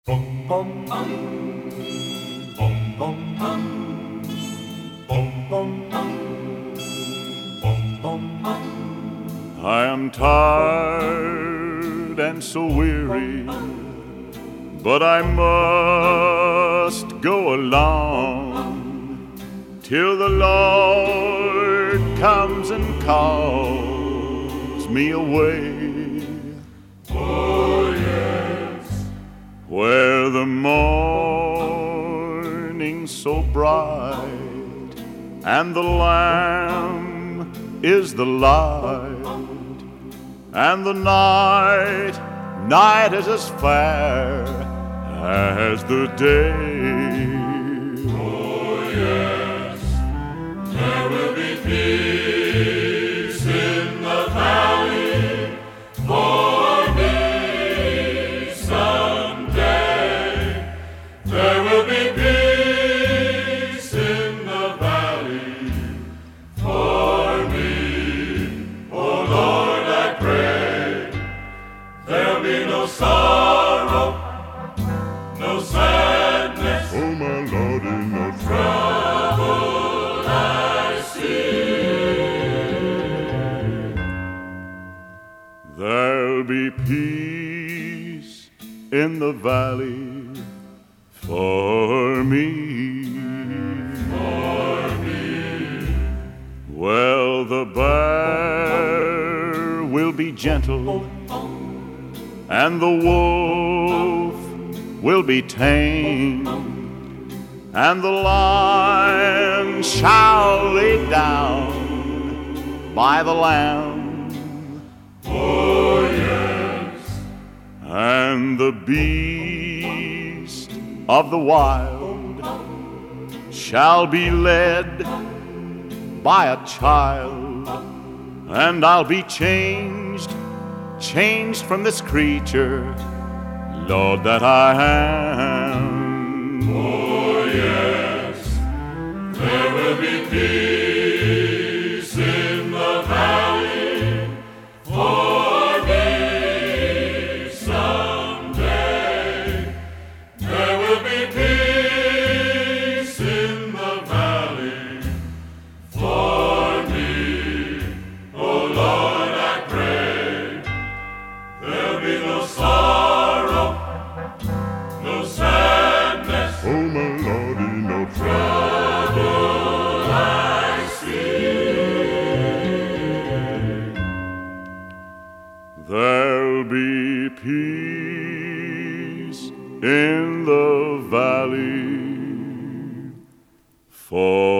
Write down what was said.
I am tired and so weary, but I must go along till the Lord comes and calls me away. Oh yes, where the morning's so bright and the Lamb is the light, and the night is as fair as the day. oh yes, there will be peace in the valley for me someday. There will be peace in the valley for me. Oh Lord, I pray there'll be no sorrow, no sadness, Oh my Lordy, no trouble I see. There'll be peace in the valley for me. Well, the bear will be gentle, and the wolf will be tame, and the lion shall lay down by the lamb. Oh yes, And the beast of the wild shall be led by a child, and I'll be changed from this creature, Lord, that I am. oh yes, there will be peace in the valley for me someday. There will be peace in the valley for me. Oh Lord, I pray there'll be no sorrow, no sadness, Oh my Lordy, no trouble I see. There'll be peace in the valley for